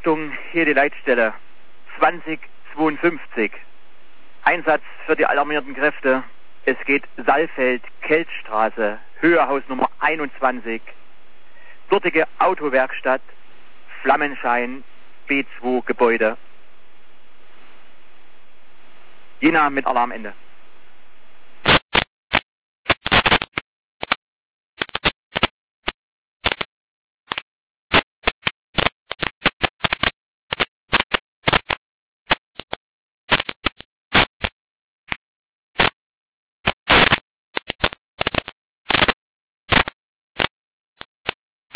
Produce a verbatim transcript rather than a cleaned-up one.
Achtung, hier die Leitstelle zwanzig zweiundfünfzig. Einsatz für die alarmierten Kräfte. Es geht Saalfeld, Keltstraße, Höhehaus Nummer einundzwanzig. Dortige Autowerkstatt, Flammenschein, B zwei Gebäude. Jena mit Alarmende.